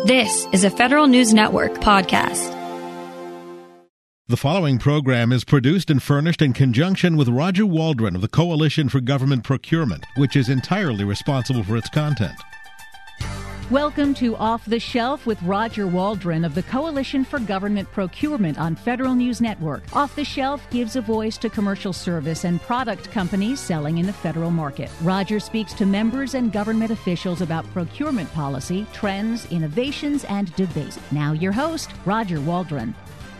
This is a Federal News Network podcast. The following program is produced and furnished in conjunction with Roger Waldron of the Coalition for Government Procurement, which is entirely responsible for its content. Welcome to Off the Shelf with Roger Waldron of the Coalition for Government Procurement on Federal News Network. Off the Shelf gives a voice to commercial service and product companies selling in the federal market. Roger speaks to members and government officials about procurement policy, trends, innovations, and debates. Now your host, Roger Waldron.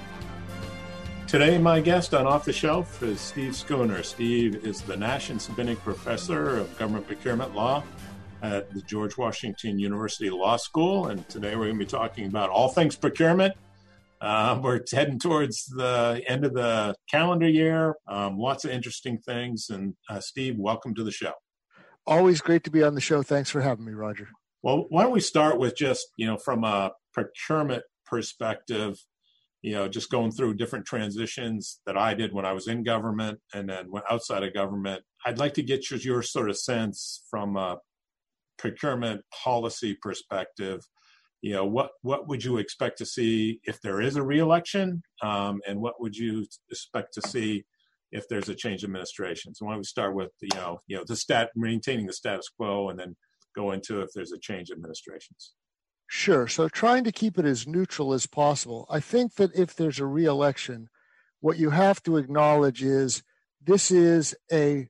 Today, my guest on Off the Shelf is Steve Schooner. Steve is the Nash and Sabinek Professor of Government Procurement Law at the George Washington University Law School. And today we're going to be talking about all things procurement. We're heading towards the end of the calendar year. Lots of interesting things. And Steve, welcome to the show. Always great to be on the show. Thanks for having me, Roger. Well, why don't we start with just, from a procurement perspective, just going through different transitions that I did when I was in government and then went outside of government. I'd like to get your sort of sense from a procurement policy perspective. What would you expect to see if there is a re-election, and what would you expect to see if there's a change in administration? So why don't we start with maintaining the status quo, and then go into if there's a change in administrations. Sure. So trying to keep it as neutral as possible. I think that if there's a re-election, what you have to acknowledge is this is a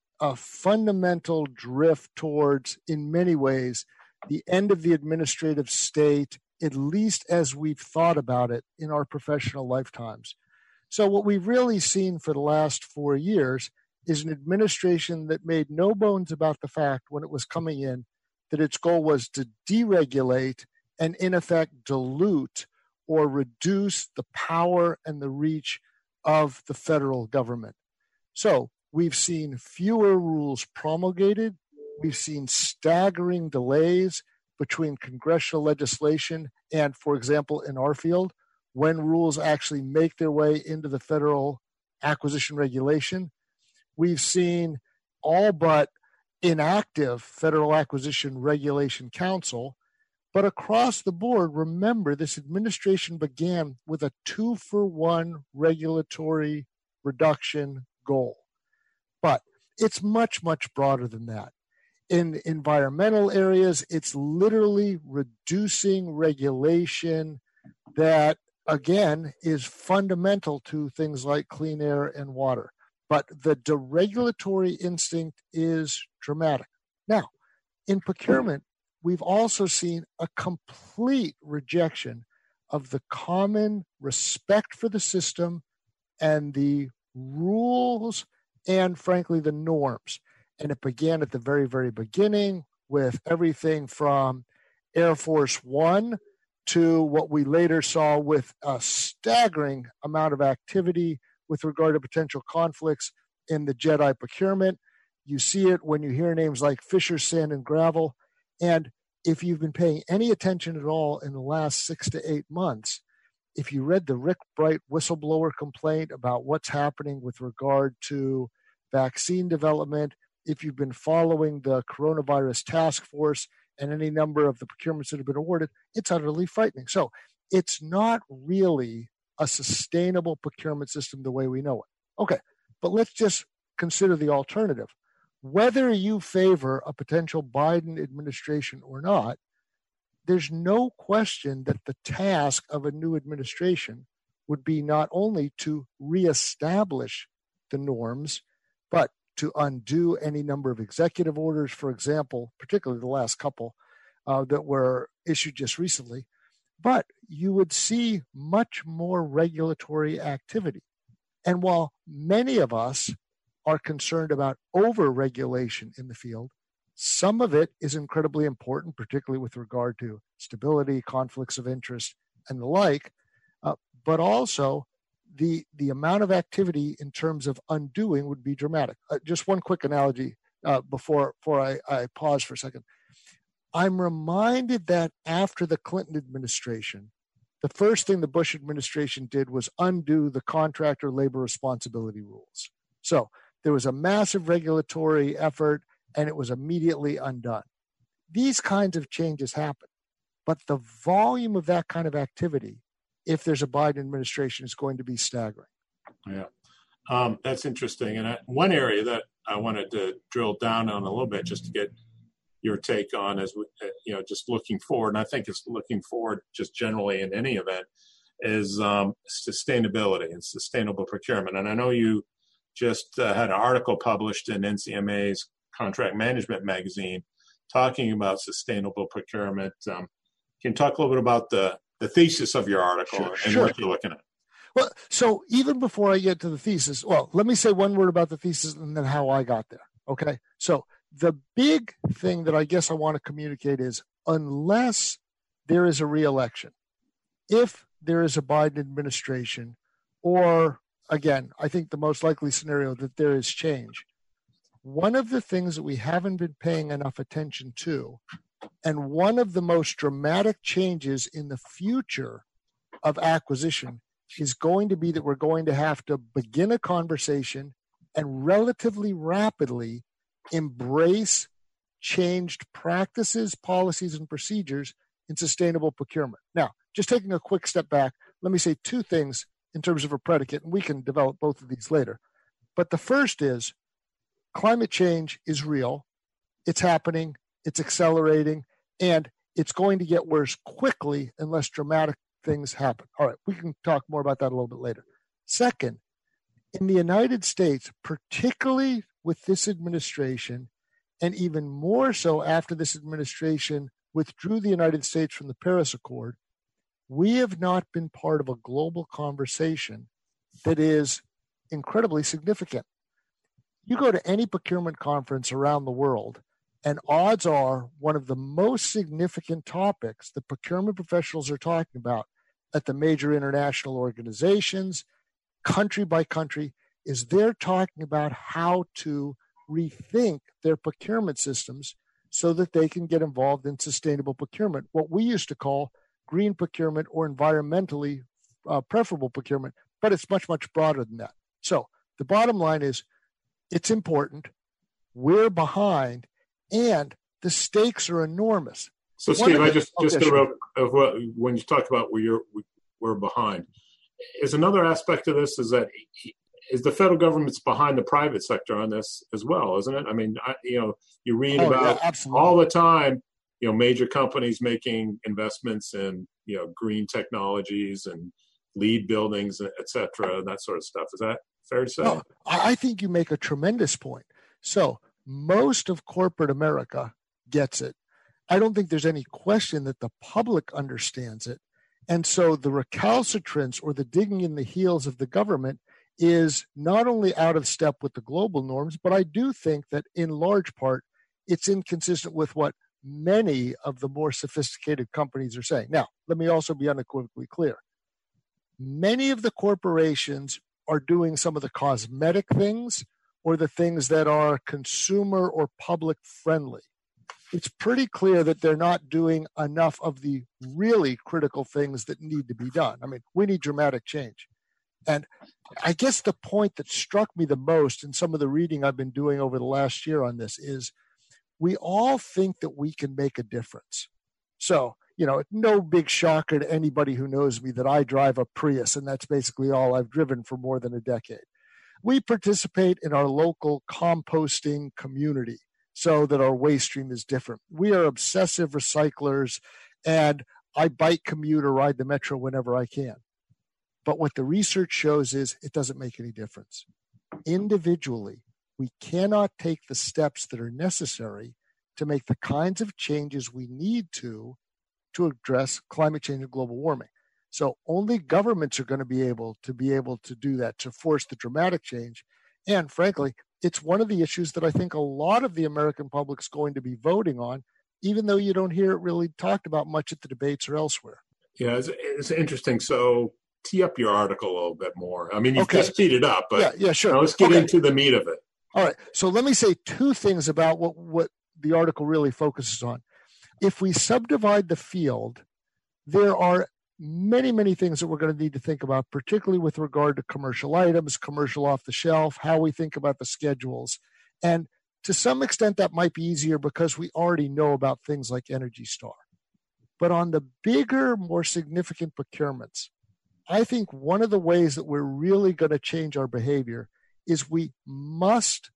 fundamental drift towards, in many ways, the end of the administrative state, at least as we've thought about it in our professional lifetimes. So what we've really seen for the last 4 years is an administration that made no bones about the fact when it was coming in that its goal was to deregulate and, in effect, dilute or reduce the power and the reach of the federal government. So we've seen fewer rules promulgated. We've seen staggering delays between congressional legislation and, for example, in our field, when rules actually make their way into the federal acquisition regulation. We've seen all but inactive Federal Acquisition Regulation Council. But across the board, remember, this administration began with a 2-for-1 regulatory reduction goal. But it's much, much broader than that. In environmental areas, it's literally reducing regulation that, again, is fundamental to things like clean air and water. But the deregulatory instinct is dramatic. Now, in procurement, we've also seen a complete rejection of the common respect for the system and the rules and, frankly, the norms. And it began at the very, very beginning with everything from Air Force One to what we later saw with a staggering amount of activity with regard to potential conflicts in the JEDI procurement. You see it when you hear names like Fisher Sand and Gravel. And if you've been paying any attention at all in the last 6 to 8 months, if you read the Rick Bright whistleblower complaint about what's happening with regard to vaccine development, if you've been following the coronavirus task force and any number of the procurements that have been awarded, it's utterly frightening. So it's not really a sustainable procurement system the way we know it. Okay, but let's just consider the alternative. Whether you favor a potential Biden administration or not, there's no question that the task of a new administration would be not only to reestablish the norms, but to undo any number of executive orders, for example, particularly the last couple that were issued just recently. But you would see much more regulatory activity. And while many of us are concerned about over-regulation in the field, some of it is incredibly important, particularly with regard to stability, conflicts of interest, and the like, but also the amount of activity in terms of undoing would be dramatic. Just one quick analogy before I pause for a second. I'm reminded that after the Clinton administration, the first thing the Bush administration did was undo the contractor labor responsibility rules. So there was a massive regulatory effort, and it was immediately undone. These kinds of changes happen. But the volume of that kind of activity, if there's a Biden administration, is going to be staggering. Yeah, that's interesting. And one area that I wanted to drill down on a little bit, just to get your take on, as just looking forward, and I think it's looking forward just generally in any event, is sustainability and sustainable procurement. And I know you just had an article published in NCMA's Contract Management magazine talking about sustainable procurement. Can you talk a little bit about the thesis of your article and what you're looking at? Well, so even before I get to the thesis, let me say one word about the thesis and then how I got there. Okay. So the big thing that I guess I want to communicate is, unless there is a re-election, if there is a Biden administration, or again, I think the most likely scenario that there is change, one of the things that we haven't been paying enough attention to, and one of the most dramatic changes in the future of acquisition, is going to be that we're going to have to begin a conversation and relatively rapidly embrace changed practices, policies, and procedures in sustainable procurement. Now, just taking a quick step back, let me say two things in terms of a predicate, and we can develop both of these later. But the first is, climate change is real. It's happening. It's accelerating. And it's going to get worse quickly unless dramatic things happen. All right, we can talk more about that a little bit later. Second, in the United States, particularly with this administration, and even more so after this administration withdrew the United States from the Paris Accord, we have not been part of a global conversation that is incredibly significant. You go to any procurement conference around the world, and odds are one of the most significant topics that procurement professionals are talking about at the major international organizations, country by country, is they're talking about how to rethink their procurement systems so that they can get involved in sustainable procurement, what we used to call green procurement or environmentally preferable procurement, but it's much, much broader than that. So the bottom line is, it's important, we're behind, and the stakes are enormous. So, Steve, when you talk about we're behind, is another aspect of this is that the federal government's behind the private sector on this as well, isn't it? I mean, you read about all the time, major companies making investments in, green technologies and LEED buildings, et cetera, and that sort of stuff. Is that fair to say? No, I think you make a tremendous point. So most of corporate America gets it. I don't think there's any question that the public understands it. And so the recalcitrance or the digging in the heels of the government is not only out of step with the global norms, but I do think that in large part, it's inconsistent with what many of the more sophisticated companies are saying. Now, let me also be unequivocally clear. Many of the corporations are doing some of the cosmetic things or the things that are consumer or public friendly. It's pretty clear that they're not doing enough of the really critical things that need to be done. I mean, we need dramatic change. And I guess the point that struck me the most in some of the reading I've been doing over the last year on this is we all think that we can make a difference. So, no big shocker to anybody who knows me that I drive a Prius, and that's basically all I've driven for more than a decade. We participate in our local composting community so that our waste stream is different. We are obsessive recyclers, and I bike, commute, or ride the metro whenever I can. But what the research shows is it doesn't make any difference. Individually, we cannot take the steps that are necessary to make the kinds of changes we need to address climate change and global warming. So only governments are going to be able to do that, to force the dramatic change. And frankly, it's one of the issues that I think a lot of the American public is going to be voting on, even though you don't hear it really talked about much at the debates or elsewhere. Yeah, it's interesting. So tee up your article a little bit more. I mean, you've just teed it up, but yeah, sure. Let's get into the meat of it. All right. So let me say two things about what the article really focuses on. If we subdivide the field, there are many, many things that we're going to need to think about, particularly with regard to commercial items, commercial off the shelf, how we think about the schedules. And to some extent, that might be easier because we already know about things like Energy Star. But on the bigger, more significant procurements, I think one of the ways that we're really going to change our behavior is we must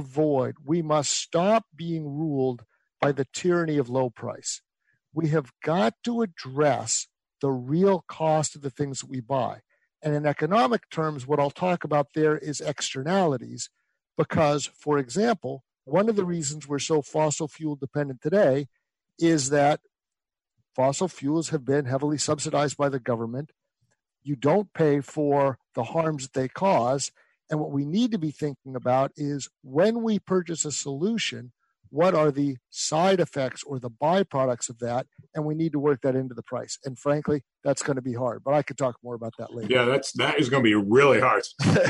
stop being ruled by the tyranny of low price. We have got to address the real cost of the things that we buy. And in economic terms, what I'll talk about there is externalities, because, for example, one of the reasons we're so fossil fuel dependent today is that fossil fuels have been heavily subsidized by the government. You don't pay for the harms that they cause. And what we need to be thinking about is when we purchase a solution, what are the side effects or the byproducts of that? And we need to work that into the price. And frankly, that's going to be hard, but I could talk more about that later. Yeah, that is going to be really hard.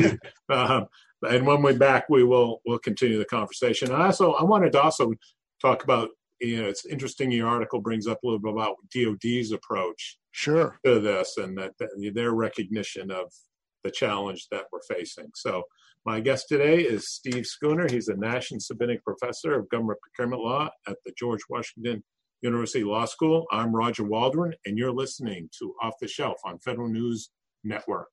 And when we're back, we'll continue the conversation. I wanted to also talk about, it's interesting your article brings up a little bit about DOD's approach to this and that their recognition of the challenge that we're facing. So my guest today is Steve Schooner. He's a Nash & Sabinek Professor of Government Procurement Law at the George Washington University Law School. I'm Roger Waldron, and you're listening to Off the Shelf on Federal News Network.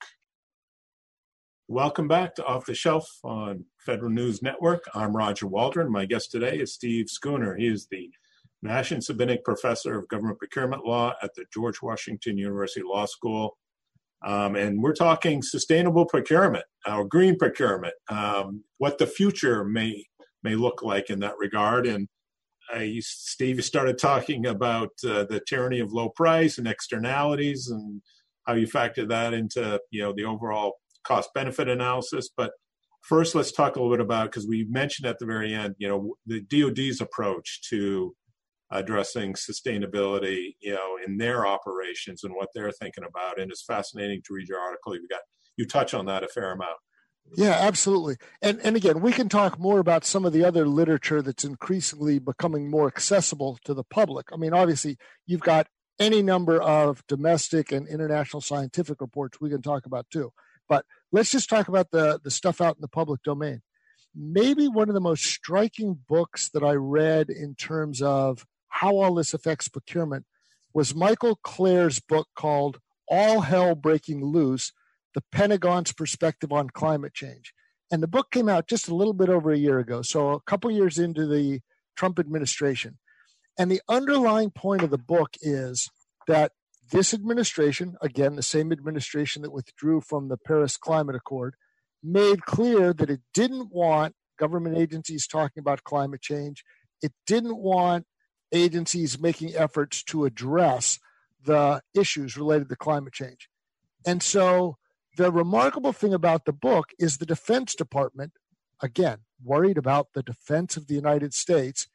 Welcome back to Off the Shelf on Federal News Network. I'm Roger Waldron. My guest today is Steve Schooner. He is the Nash & Sabinek Professor of Government Procurement Law at the George Washington University Law School. And we're talking sustainable procurement, or green procurement, what the future may look like in that regard. And Steve, you started talking about the tyranny of low price and externalities and how you factor that into the overall cost-benefit analysis. But first, let's talk a little bit about, because we mentioned at the very end, the DOD's approach to addressing sustainability, in their operations and what they're thinking about. And it's fascinating to read your article. You touch on that a fair amount. Yeah, absolutely. And again, we can talk more about some of the other literature that's increasingly becoming more accessible to the public. I mean, obviously, you've got any number of domestic and international scientific reports we can talk about too. But let's just talk about the stuff out in the public domain. Maybe one of the most striking books that I read in terms of how all this affects procurement was Michael Clare's book called All Hell Breaking Loose, The Pentagon's Perspective on Climate Change. And the book came out just a little bit over a year ago, so a couple years into the Trump administration. And the underlying point of the book is that this administration, again, the same administration that withdrew from the Paris Climate Accord, made clear that it didn't want government agencies talking about climate change. It didn't want agencies making efforts to address the issues related to climate change. And so the remarkable thing about the book is the Defense Department, again, worried about the defense of the United States,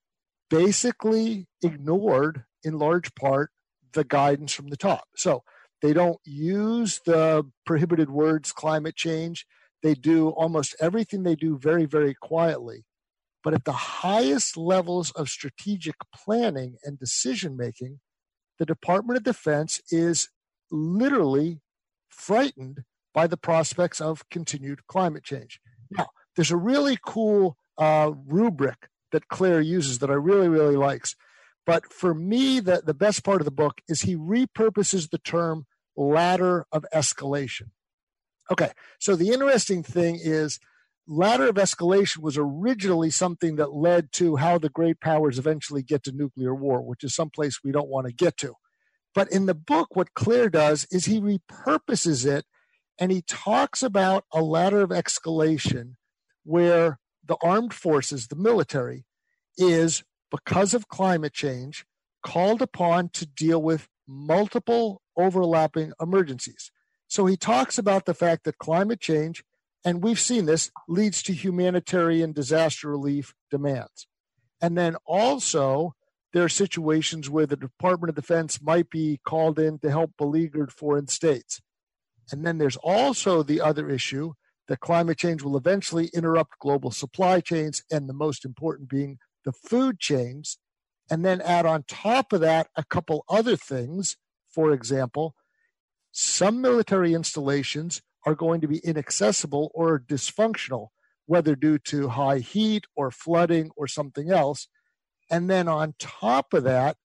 basically ignored, in large part, the guidance from the top. So they don't use the prohibited words climate change. They do almost everything they do very, very quietly. But at the highest levels of strategic planning and decision-making, the Department of Defense is literally frightened by the prospects of continued climate change. Now, there's a really cool rubric that Clare uses that I really, really likes. But for me, the best part of the book is he repurposes the term ladder of escalation. Okay, so the interesting thing is ladder of escalation was originally something that led to how the great powers eventually get to nuclear war, which is someplace we don't want to get to. But in the book, what Clare does is he repurposes it, and he talks about a ladder of escalation where the armed forces, the military, is, because of climate change, called upon to deal with multiple overlapping emergencies. So he talks about the fact that climate change, and we've seen this, leads to humanitarian disaster relief demands. And then also, there are situations where the Department of Defense might be called in to help beleaguered foreign states. And then there's also the other issue that climate change will eventually interrupt global supply chains, and the most important being the food chains. And then add on top of that a couple other things. For example, some military installations are going to be inaccessible or dysfunctional, whether due to high heat or flooding or something else. And then on top of that,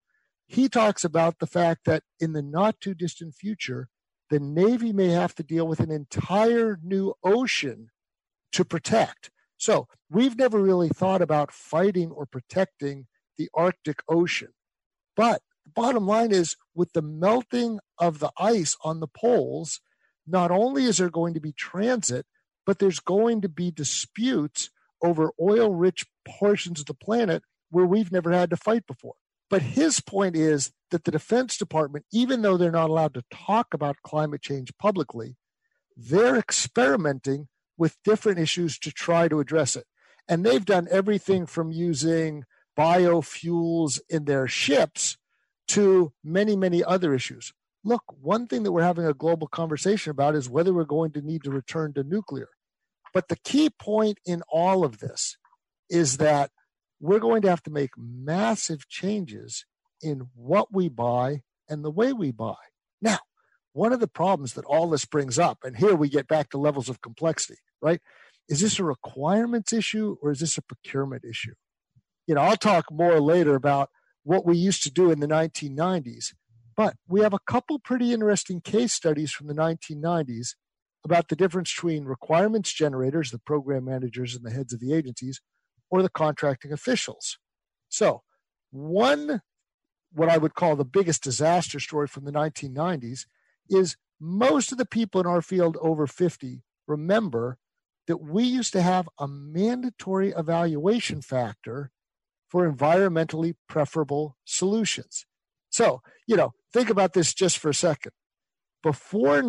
he talks about the fact that in the not too distant future, the Navy may have to deal with an entire new ocean to protect. So we've never really thought about fighting or protecting the Arctic Ocean. But the bottom line is, with the melting of the ice on the poles, not only is there going to be transit, but there's going to be disputes over oil-rich portions of the planet where we've never had to fight before. But his point is that the Defense Department, even though they're not allowed to talk about climate change publicly, they're experimenting with different issues to try to address it. And they've done everything from using biofuels in their ships to many, many other issues. Look, one thing that we're having a global conversation about is whether we're going to need to return to nuclear. But the key point in all of this is that we're going to have to make massive changes in what we buy and the way we buy. Now, one of the problems that all this brings up, and here we get back to levels of complexity, right? Is this a requirements issue or is this a procurement issue? I'll talk more later about what we used to do in the 1990s, but we have a couple pretty interesting case studies from the 1990s about the difference between requirements generators, the program managers and the heads of the agencies, or the contracting officials. So one, what I would call the biggest disaster story from the 1990s, is most of the people in our field over 50 remember that we used to have a mandatory evaluation factor for environmentally preferable solutions. So, think about this just for a second. Before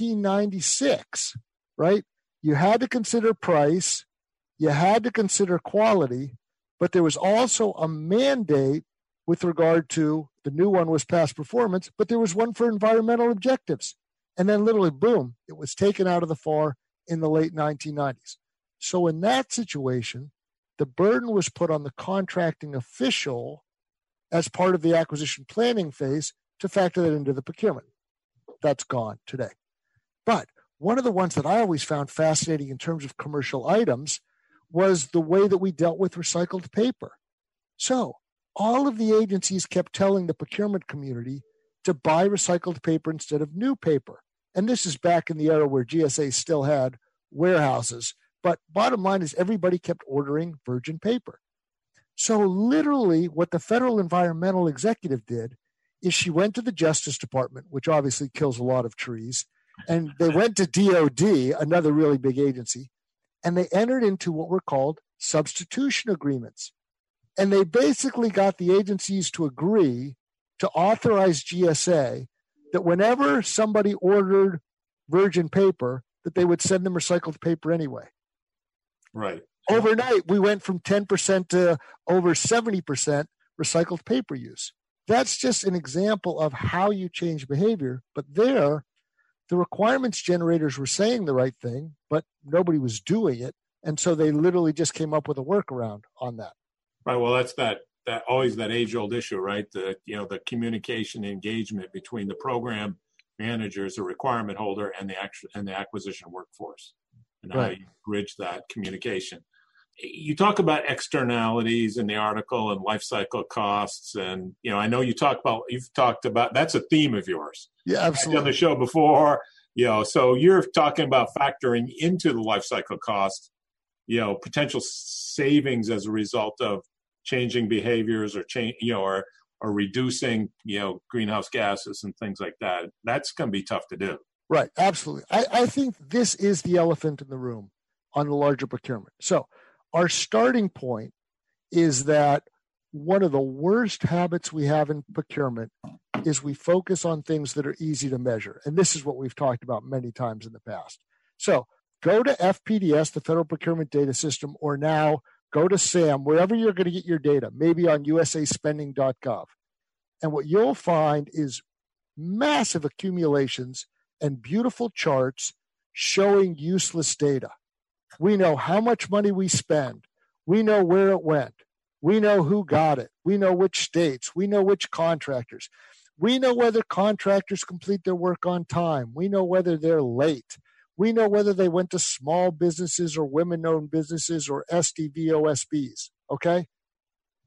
1996, right, you had to consider price, you had to consider quality, but there was also a mandate with regard to, the new one was past performance, but there was one for environmental objectives. And then literally, boom, it was taken out of the FAR in the late 1990s. So in that situation, the burden was put on the contracting official as part of the acquisition planning phase to factor that into the procurement. That's gone today. But one of the ones that I always found fascinating in terms of commercial items was the way that we dealt with recycled paper. So all of the agencies kept telling the procurement community to buy recycled paper instead of new paper. And this is back in the era where GSA still had warehouses. But bottom line is everybody kept ordering virgin paper. So literally what the federal environmental executive did is she went to the Justice Department, which obviously kills a lot of trees, and they went to DOD, another really big agency, and they entered into what were called substitution agreements. And they basically got the agencies to agree to authorize GSA that whenever somebody ordered virgin paper, that they would send them recycled paper anyway. Right. Overnight, we went from 10% to over 70% recycled paper use. That's just an example of how you change behavior. But there, the requirements generators were saying the right thing, but nobody was doing it. And so they literally just came up with a workaround on that. Right. Well, that's that always that age-old issue, right? The communication engagement between the program managers, the requirement holder, and the acquisition workforce, and how you bridge that communication. You talk about externalities in the article and life cycle costs, and I know you've talked about that's a theme of yours. Yeah, absolutely. On the show before, so you're talking about factoring into the life cycle costs, potential savings as a result of changing behaviors or reducing greenhouse gases and things like that. That's going to be tough to do. Right, absolutely. I think this is the elephant in the room on the larger procurement. So our starting point is that one of the worst habits we have in procurement is we focus on things that are easy to measure. And this is what we've talked about many times in the past. So go to FPDS, the Federal Procurement Data System, or now go to SAM, wherever you're going to get your data, maybe on usaspending.gov. And what you'll find is massive accumulations and beautiful charts showing useless data. We know how much money we spend. We know where it went. We know who got it. We know which states. We know which contractors. We know whether contractors complete their work on time. We know whether they're late. We know whether they went to small businesses or women-owned businesses or SDVOSBs, okay?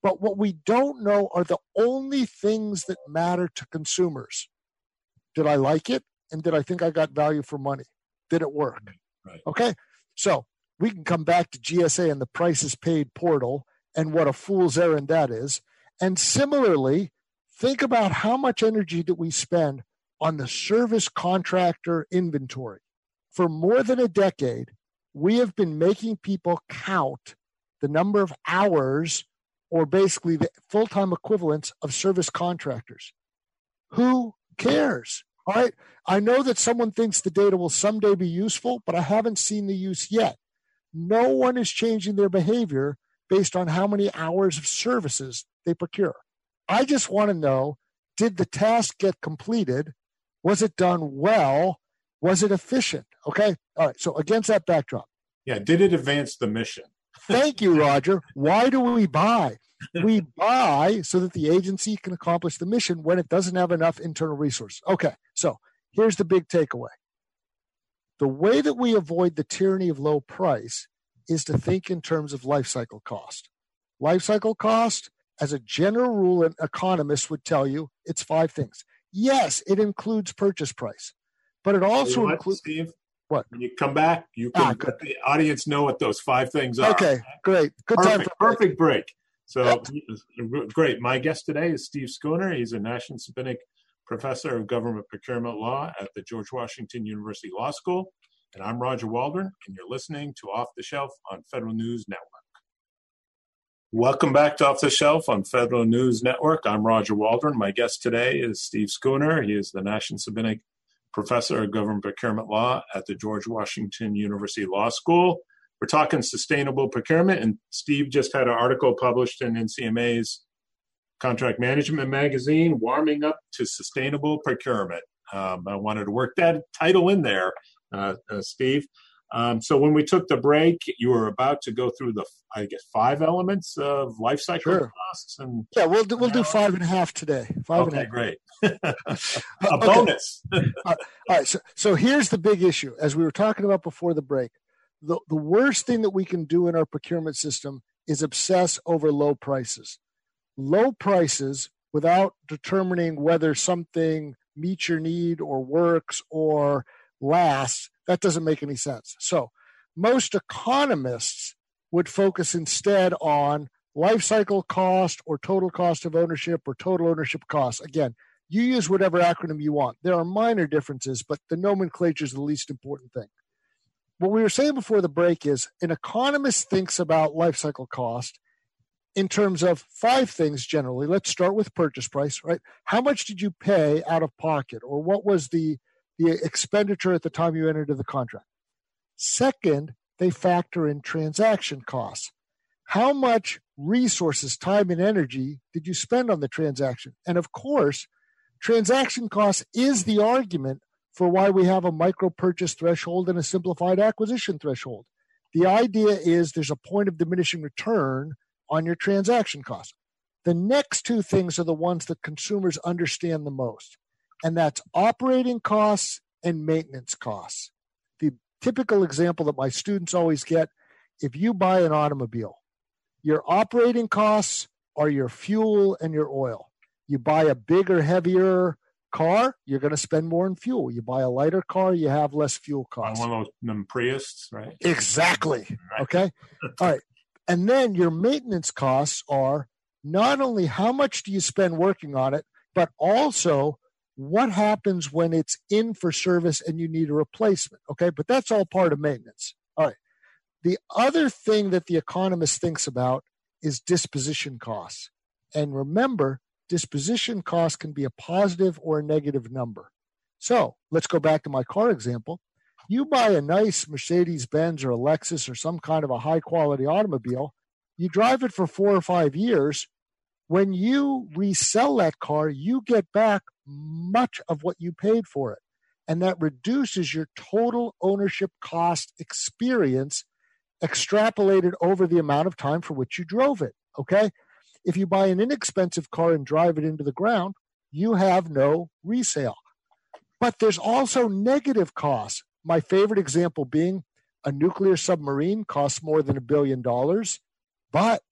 But what we don't know are the only things that matter to consumers. Did I like it? And did I think I got value for money? Did it work? Right. Okay. So we can come back to GSA and the prices paid portal and what a fool's errand that is. And similarly, think about how much energy that we spend on the service contractor inventory. For more than a decade, we have been making people count the number of hours or basically the full-time equivalents of service contractors. Who cares? All right. I know that someone thinks the data will someday be useful, but I haven't seen the use yet. No one is changing their behavior based on how many hours of services they procure. I just want to know, did the task get completed? Was it done well? Was it efficient? Okay. All right. So against that backdrop. Yeah. Did it advance the mission? Thank you, Roger. Why do we buy? We buy so that the agency can accomplish the mission when it doesn't have enough internal resources. Okay. So here's the big takeaway. The way that we avoid the tyranny of low price is to think in terms of life cycle cost. Life cycle cost, as a general rule, an economist would tell you it's 5 things. Yes, it includes purchase price, but it also includes... Steve? What? When you come back, you can let the audience know what those 5 things are. Okay, great. Good perfect, time for perfect break. So, great. My guest today is Steve Schooner. He's a National Sabinic Professor of Government Procurement Law at the George Washington University Law School. And I'm Roger Waldron, and you're listening to Off the Shelf on Federal News Network. Welcome back to Off the Shelf on Federal News Network. I'm Roger Waldron. My guest today is Steve Schooner. He is the National Sabinic Professor of Government Procurement Law at the George Washington University Law School. We're talking sustainable procurement, and Steve just had an article published in NCMA's Contract Management magazine, Warming Up to Sustainable Procurement. I wanted to work that title in there, Steve. So when we took the break, you were about to go through the, 5 elements of life cycle costs. And yeah, we'll do 5.5 today. 5.5. Okay, great. A bonus. All right. So here's the big issue. As we were talking about before the break, the worst thing that we can do in our procurement system is obsess over low prices. Low prices without determining whether something meets your need or works or lasts, that doesn't make any sense. So most economists would focus instead on life cycle cost or total cost of ownership or total ownership cost. Again, you use whatever acronym you want. There are minor differences, but the nomenclature is the least important thing. What we were saying before the break is an economist thinks about life cycle cost in terms of 5 things generally. Let's start with purchase price, right? How much did you pay out of pocket, or what was the expenditure at the time you entered into the contract? Second, they factor in transaction costs. How much resources, time, and energy did you spend on the transaction? And of course, transaction costs is the argument for why we have a micro purchase threshold and a simplified acquisition threshold. The idea is there's a point of diminishing return on your transaction costs. The next 2 things are the ones that consumers understand the most, and that's operating costs and maintenance costs. The typical example that my students always get, if you buy an automobile, your operating costs are your fuel and your oil. You buy a bigger, heavier car, you're going to spend more in fuel. You buy a lighter car, you have less fuel costs. One of them Prius, right? Exactly. Right. Okay. All right. And then your maintenance costs are not only how much do you spend working on it, but also what happens when it's in for service and you need a replacement. Okay. But that's all part of maintenance. All right. The other thing that the economist thinks about is disposition costs. And remember, disposition costs can be a positive or a negative number. So let's go back to my car example. You buy a nice Mercedes-Benz or a Lexus or some kind of a high-quality automobile. You drive it for 4 or 5 years. When you resell that car, you get back much of what you paid for it. And that reduces your total ownership cost experience extrapolated over the amount of time for which you drove it. Okay? If you buy an inexpensive car and drive it into the ground, you have no resale. But there's also negative costs. My favorite example being a nuclear submarine costs more than $1 billion, but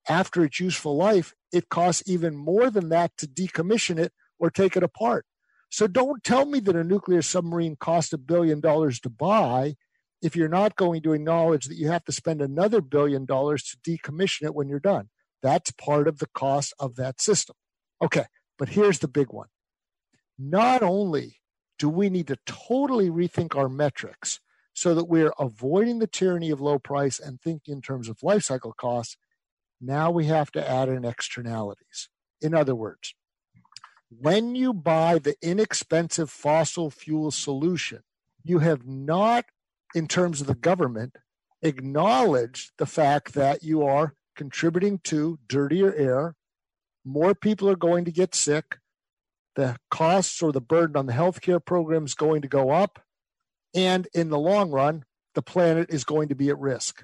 after its useful life, it costs even more than that to decommission it or take it apart. So don't tell me that a nuclear submarine costs $1 billion to buy if you're not going to acknowledge that you have to spend another $1 billion to decommission it when you're done. That's part of the cost of that system. Okay, but here's the big one. Not only do we need to totally rethink our metrics so that we're avoiding the tyranny of low price and thinking in terms of life cycle costs, now we have to add in externalities. In other words, when you buy the inexpensive fossil fuel solution, you have not, in terms of the government, acknowledged the fact that you are contributing to dirtier air, more people are going to get sick, the costs or the burden on the healthcare program is going to go up, and in the long run, the planet is going to be at risk.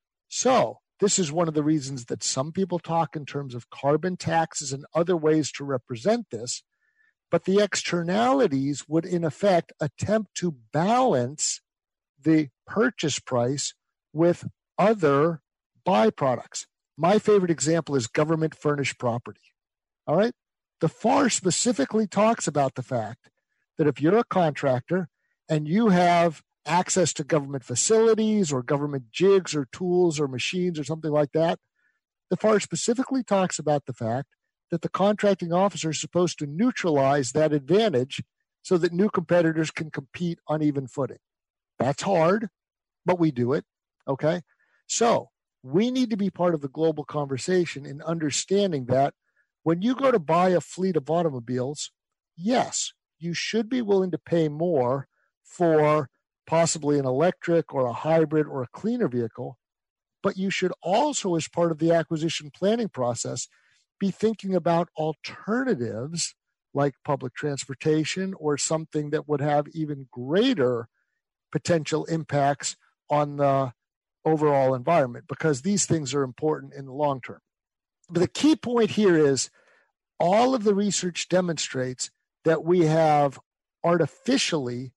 So this is one of the reasons that some people talk in terms of carbon taxes and other ways to represent this, but the externalities would in effect attempt to balance the purchase price with other byproducts. My favorite example is government furnished property. All right? The FAR specifically talks about the fact that if you're a contractor and you have access to government facilities or government jigs or tools or machines or something like that, the FAR specifically talks about the fact that the contracting officer is supposed to neutralize that advantage so that new competitors can compete on even footing. That's hard, but we do it, okay? So we need to be part of the global conversation in understanding that when you go to buy a fleet of automobiles, yes, you should be willing to pay more for possibly an electric or a hybrid or a cleaner vehicle, but you should also, as part of the acquisition planning process, be thinking about alternatives like public transportation or something that would have even greater potential impacts on the overall environment, because these things are important in the long term. But the key point here is all of the research demonstrates that we have artificially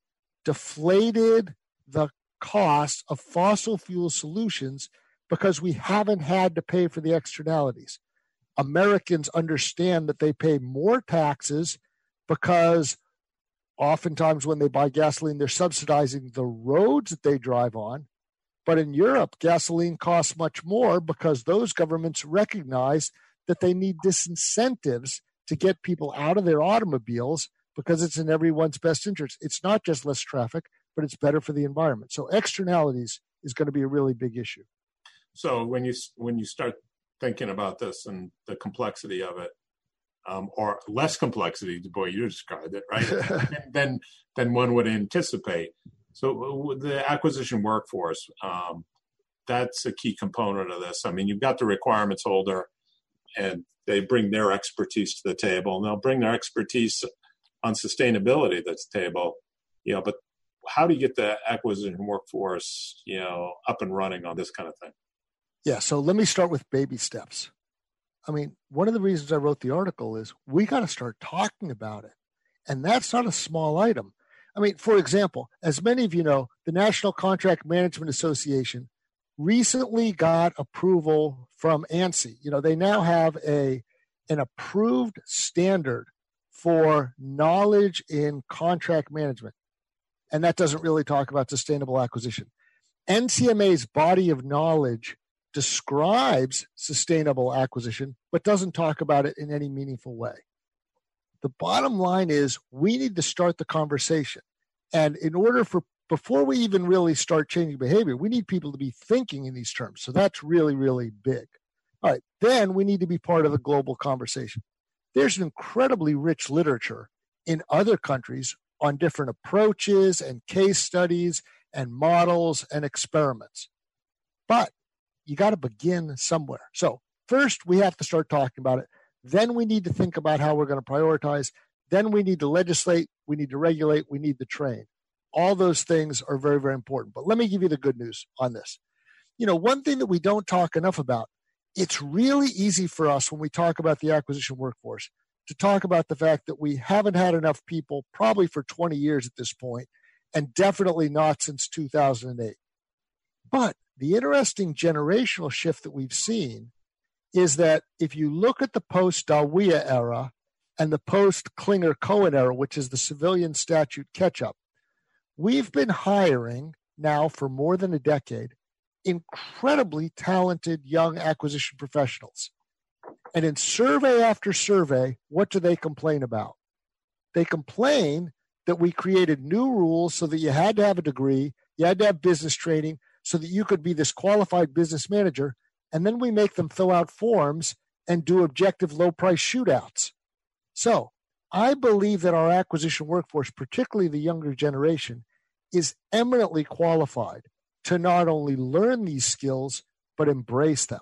deflated the cost of fossil fuel solutions because we haven't had to pay for the externalities. Americans understand that they pay more taxes because oftentimes when they buy gasoline, they're subsidizing the roads that they drive on. But in Europe, gasoline costs much more because those governments recognize that they need disincentives to get people out of their automobiles because it's in everyone's best interest. It's not just less traffic, but it's better for the environment. So externalities is going to be a really big issue. So when you start thinking about this and the complexity of it, or less complexity, the way you described it, right? than one would anticipate. So the acquisition workforce, that's a key component of this. I mean, you've got the requirements holder, and they bring their expertise to the table, and they'll bring their expertise on sustainability to the table. But how do you get the acquisition workforce, up and running on this kind of thing? Yeah, so let me start with baby steps. I mean, one of the reasons I wrote the article is we got to start talking about it. And that's not a small item. I mean, for example, as many of you know, the National Contract Management Association recently got approval from ANSI. They now have an approved standard for knowledge in contract management. And that doesn't really talk about sustainable acquisition. NCMA's body of knowledge describes sustainable acquisition, but doesn't talk about it in any meaningful way. The bottom line is we need to start the conversation. And before we even really start changing behavior, we need people to be thinking in these terms. So that's really, really big. All right, then we need to be part of the global conversation. There's an incredibly rich literature in other countries on different approaches and case studies and models and experiments. But you got to begin somewhere. So first, we have to start talking about it. Then we need to think about how we're going to prioritize. Then we need to legislate. We need to regulate. We need to train. All those things are very, very important. But let me give you the good news on this. One thing that we don't talk enough about, it's really easy for us when we talk about the acquisition workforce to talk about the fact that we haven't had enough people probably for 20 years at this point, and definitely not since 2008. But the interesting generational shift that we've seen is that if you look at the post-Dawiya era and the post-Clinger-Cohen era, which is the civilian statute catch-up, we've been hiring now for more than a decade incredibly talented young acquisition professionals. And in survey after survey, what do they complain about? They complain that we created new rules so that you had to have a degree, you had to have business training so that you could be this qualified business manager, and then we make them fill out forms and do objective low-price shootouts. So I believe that our acquisition workforce, particularly the younger generation, is eminently qualified to not only learn these skills, but embrace them.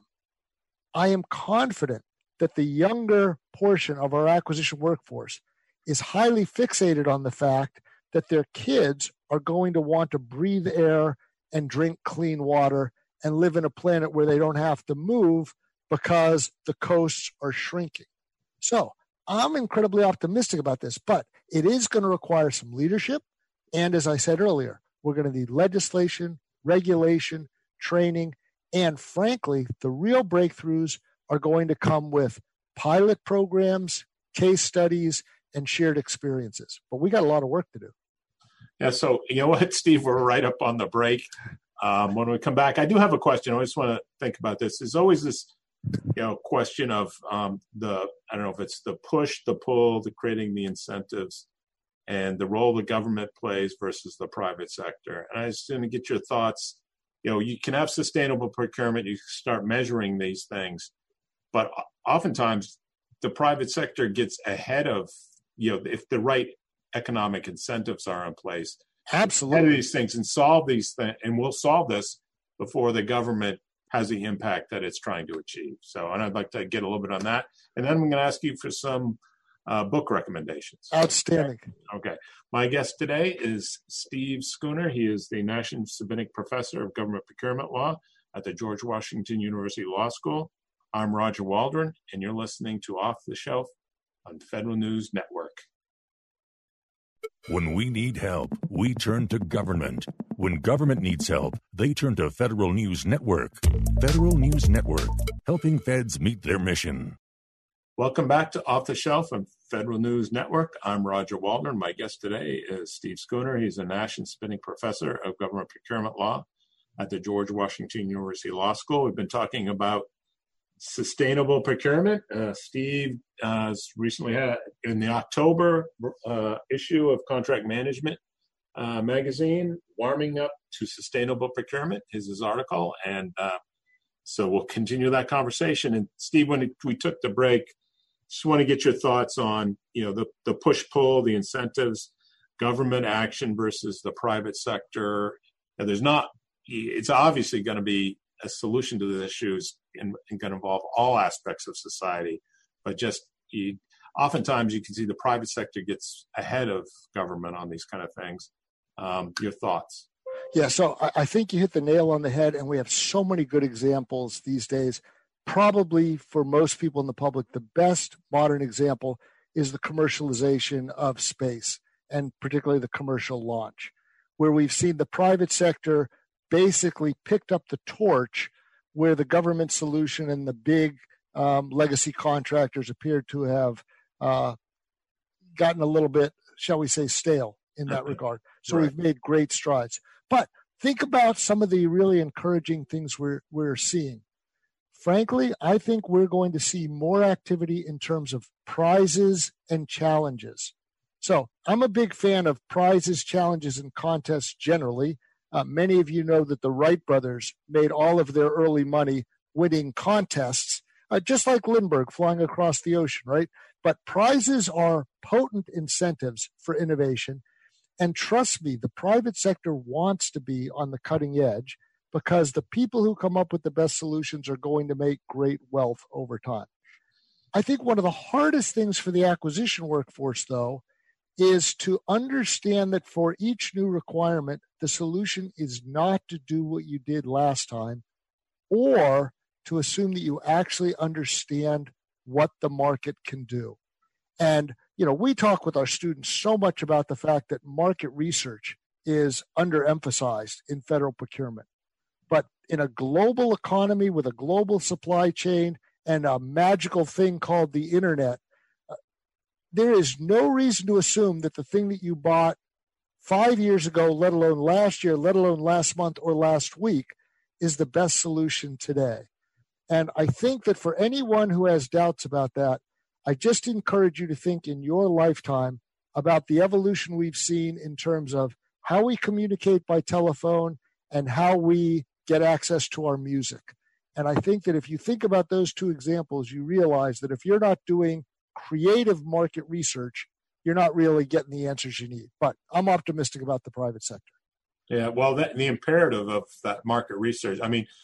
I am confident that the younger portion of our acquisition workforce is highly fixated on the fact that their kids are going to want to breathe air and drink clean water and live in a planet where they don't have to move because the coasts are shrinking. So I'm incredibly optimistic about this, but it is going to require some leadership. And as I said earlier, we're going to need legislation, regulation, training, and frankly, the real breakthroughs are going to come with pilot programs, case studies, and shared experiences. But we got a lot of work to do. Yeah, so you know what, Steve, we're right up on the break. When we come back, I do have a question. I just want to think about this. There's always this, question of I don't know if it's the push, the pull, the creating the incentives, and the role the government plays versus the private sector. And I just want to get your thoughts. You can have sustainable procurement. You can start measuring these things, but oftentimes the private sector gets ahead of, if the right economic incentives are in place. Absolutely. Ahead of these things and solve these things, and we'll solve this before the government has the impact that it's trying to achieve. So, and I'd like to get a little bit on that. And then I'm going to ask you for some book recommendations. Outstanding. Okay. My guest today is Steve Schooner. He is the Nash and Sabinek Professor of Government Procurement Law at the George Washington University Law School. I'm Roger Waldron, and you're listening to Off the Shelf on Federal News Network. When we need help, we turn to government. When government needs help, they turn to Federal News Network. Federal News Network, helping feds meet their mission. Welcome back to Off the Shelf on Federal News Network. I'm Roger Waldron. My guest today is Steve Schooner. He's a Nash and Sabinek Professor of Government Procurement Law at the George Washington University Law School. We've been talking about sustainable procurement. Steve has recently had, in the October issue of Contract Management magazine, Warming Up to Sustainable Procurement is his article. And so we'll continue that conversation. And Steve, when we took the break, just want to get your thoughts on, the push-pull, the incentives, government action versus the private sector. And it's obviously going to be a solution to the issues and going to involve all aspects of society. But oftentimes you can see the private sector gets ahead of government on these kind of things. Your thoughts? Yeah, so I think you hit the nail on the head, and we have so many good examples these days. Probably for most people in the public, the best modern example is the commercialization of space, and particularly the commercial launch, where we've seen the private sector basically picked up the torch where the government solution and the big legacy contractors appeared to have gotten a little bit, shall we say, stale in that regard. So We've made great strides. But think about some of the really encouraging things we're seeing. Frankly, I think we're going to see more activity in terms of prizes and challenges. So I'm a big fan of prizes, challenges, and contests generally. Many of you know that the Wright brothers made all of their early money winning contests, just like Lindbergh flying across the ocean, right? But prizes are potent incentives for innovation. And trust me, the private sector wants to be on the cutting edge because the people who come up with the best solutions are going to make great wealth over time. I think one of the hardest things for the acquisition workforce, though, is to understand that for each new requirement, the solution is not to do what you did last time, or to assume that you actually understand what the market can do. And, we talk with our students so much about the fact that market research is underemphasized in federal procurement. But in a global economy with a global supply chain and a magical thing called the internet, there is no reason to assume that the thing that you bought 5 years ago, let alone last year, let alone last month or last week, is the best solution today. And I think that for anyone who has doubts about that, I just encourage you to think in your lifetime about the evolution we've seen in terms of how we communicate by telephone and how we get access to our music. And I think that if you think about those two examples, you realize that if you're not doing creative market research, you're not really getting the answers you need. But I'm optimistic about the private sector. Yeah, well, the imperative of that market research, I mean,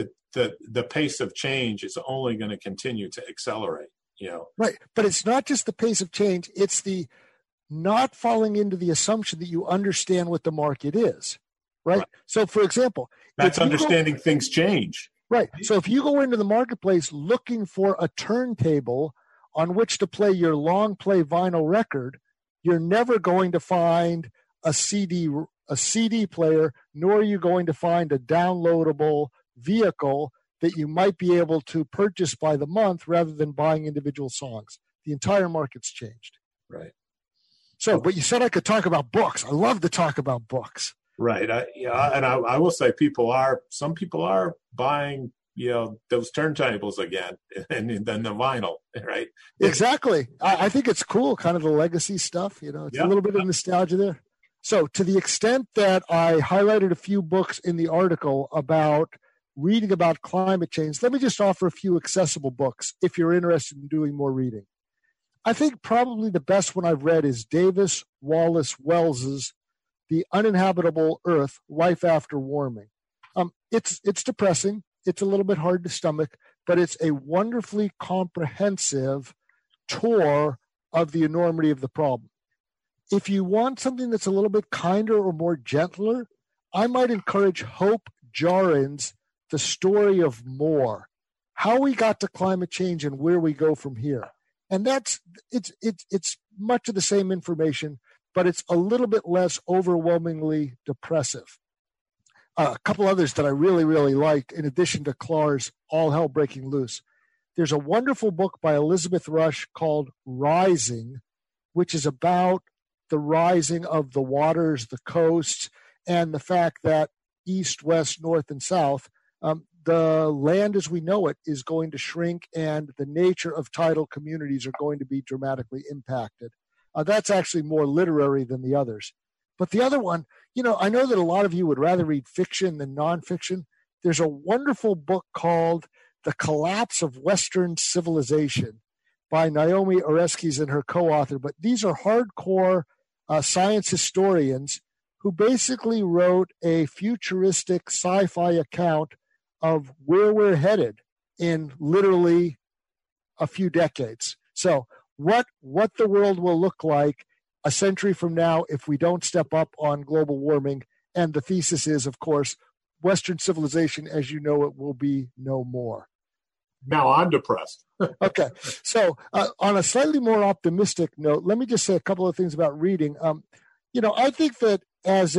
the pace of change is only going to continue to accelerate, you know. Right, but it's not just the pace of change, it's the not falling into the assumption that you understand what the market is, right? So, for example, that's understanding things change. Right. So if you go into the marketplace looking for a turntable on which to play your long play vinyl record, you're never going to find a CD player, nor are you going to find a downloadable vehicle that you might be able to purchase by the month rather than buying individual songs. The entire market's changed. Right. So, but you said I could talk about books. I love to talk about books. Right. I will say some people are buying, you know, those turntables again and then the vinyl, right? Exactly. I think it's cool, kind of the legacy stuff, you know, it's a little bit of nostalgia there. So to the extent that I highlighted a few books in the article about reading about climate change, let me just offer a few accessible books if you're interested in doing more reading. I think probably the best one I've read is Davis Wallace Wells's The Uninhabitable Earth, Life After Warming. It's depressing. It's a little bit hard to stomach, but it's a wonderfully comprehensive tour of the enormity of the problem. If you want something that's a little bit kinder or more gentler, I might encourage Hope Jarin's The Story of More, how we got to climate change and where we go from here. And it's much of the same information, but it's a little bit less overwhelmingly depressive. A couple others that I really, really liked, in addition to Clar's All Hell Breaking Loose. There's a wonderful book by Elizabeth Rush called Rising, which is about the rising of the waters, the coasts, and the fact that east, west, north, and south, the land as we know it is going to shrink, and the nature of tidal communities are going to be dramatically impacted. That's actually more literary than the others. But the other one, you know, I know that a lot of you would rather read fiction than nonfiction. There's a wonderful book called The Collapse of Western Civilization by Naomi Oreskes and her co-author. But these are hardcore science historians who basically wrote a futuristic sci-fi account of where we're headed in literally a few decades. So what the world will look like a century from now if we don't step up on global warming. And the thesis is, of course, Western civilization as you know it will be no more. Now I'm depressed. Okay. So on a slightly more optimistic note, let me just say a couple of things about reading. You know, I think that as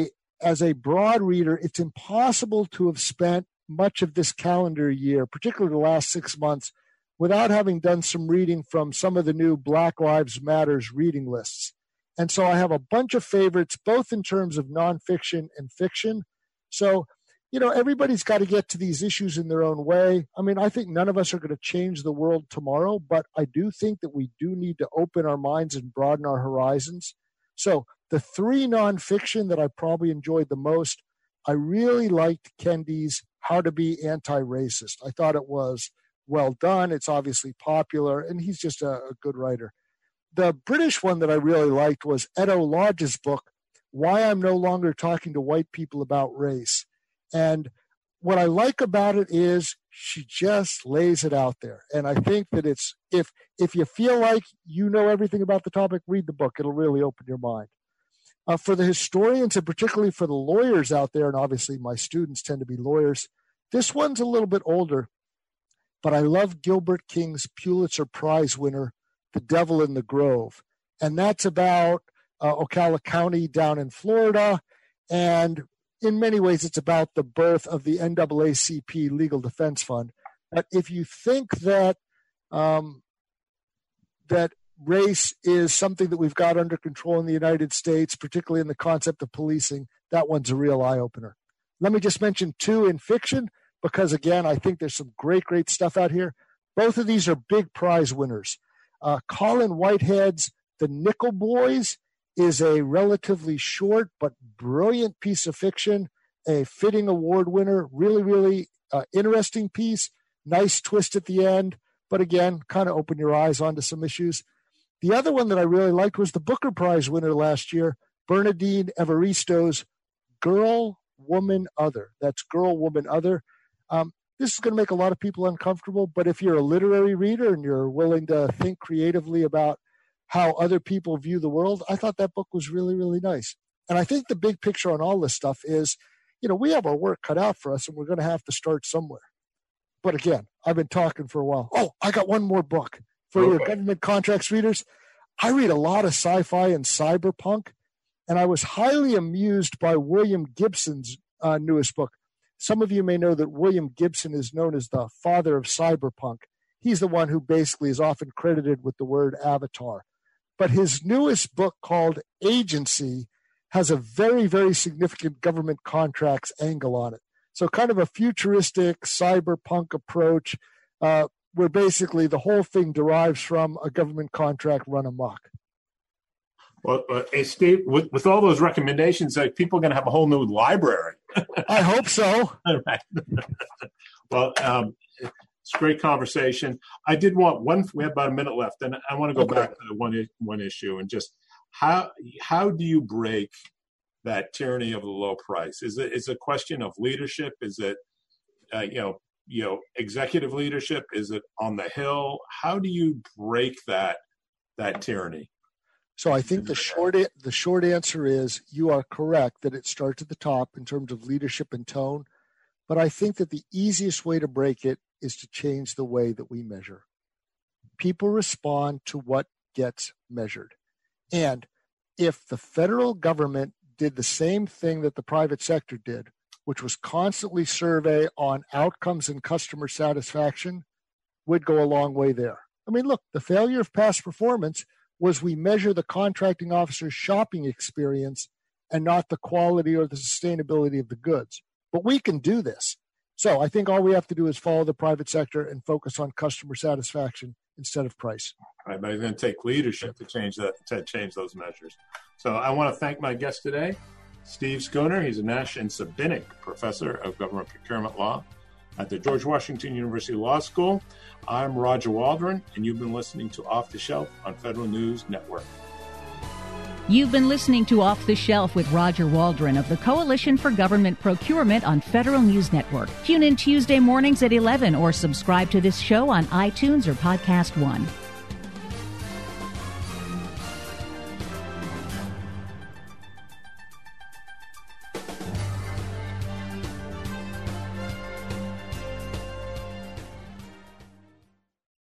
a broad reader, it's impossible to have spent much of this calendar year, particularly the last 6 months, without having done some reading from some of the new Black Lives Matters reading lists. And so I have a bunch of favorites, both in terms of nonfiction and fiction. So, you know, everybody's got to get to these issues in their own way. I mean, I think none of us are going to change the world tomorrow, but I do think that we do need to open our minds and broaden our horizons. So the three nonfiction that I probably enjoyed the most, I really liked Kendi's How to Be Anti-Racist. I thought it was well done. It's obviously popular, and he's just a good writer. The British one that I really liked was Edo Lodge's book, Why I'm No Longer Talking to White People About Race. And what I like about it is she just lays it out there. And I think that it's, if you feel like you know everything about the topic, read the book. It'll really open your mind. For the historians and particularly for the lawyers out there, and obviously my students tend to be lawyers, this one's a little bit older, but I love Gilbert King's Pulitzer Prize winner, The Devil in the Grove. And that's about Ocala County down in Florida. And in many ways, it's about the birth of the NAACP Legal Defense Fund. But if you think that that race is something that we've got under control in the United States, particularly in the concept of policing, that one's a real eye-opener. Let me just mention 2 in fiction, because, again, I think there's some great stuff out here. Both of these are big prize winners. Colin Whitehead's The Nickel Boys is a relatively short but brilliant piece of fiction, a fitting award winner, really interesting piece, nice twist at the end, but again, kind of open your eyes onto some issues. The other one that I really liked was the Booker Prize winner last year, Bernardine Evaristo's Girl, Woman, Other. That's Girl, Woman, Other. This is going to make a lot of people uncomfortable, but if you're a literary reader and you're willing to think creatively about how other people view the world, I thought that book was really nice. And I think the big picture on all this stuff is, we have our work cut out for us, and we're going to have to start somewhere. But again, I've been talking for a while. Oh, I got one more book for your government contracts readers. I read a lot of sci-fi and cyberpunk, and I was highly amused by William Gibson's newest book. Some of you may know that William Gibson is known as the father of cyberpunk. He's the one who basically is often credited with the word avatar. But his newest book, called Agency, has a very significant government contracts angle on it. So kind of a futuristic cyberpunk approach where basically the whole thing derives from a government contract run amok. Well, hey, Steve, with all those recommendations, people are going to have a whole new library. I hope so. Right. Well, it's a great conversation. I did want we have about a minute left, and I want to go back to the one issue and just how do you break that tyranny of the low price? Is it a question of leadership? Is it executive leadership? Is it on the Hill? How do you break that tyranny? So I think the short answer is you are correct that it starts at the top in terms of leadership and tone. But I think that the easiest way to break it is to change the way that we measure. People respond to what gets measured. And if the federal government did the same thing that the private sector did, which was constantly survey on outcomes and customer satisfaction, would go a long way there. I mean, look, the failure of past performance was we measure the contracting officer's shopping experience and not the quality or the sustainability of the goods. But we can do this. So I think all we have to do is follow the private sector and focus on customer satisfaction instead of price. Right, but it's going to take leadership to change those measures. So I want to thank my guest today, Steve Schooner. He's a Nash and Sabinic Professor of Government Procurement Law at the George Washington University Law School. I'm Roger Waldron, and you've been listening to Off the Shelf on Federal News Network. You've been listening to Off the Shelf with Roger Waldron of the Coalition for Government Procurement on Federal News Network. Tune in Tuesday mornings at 11 or subscribe to this show on iTunes or Podcast One.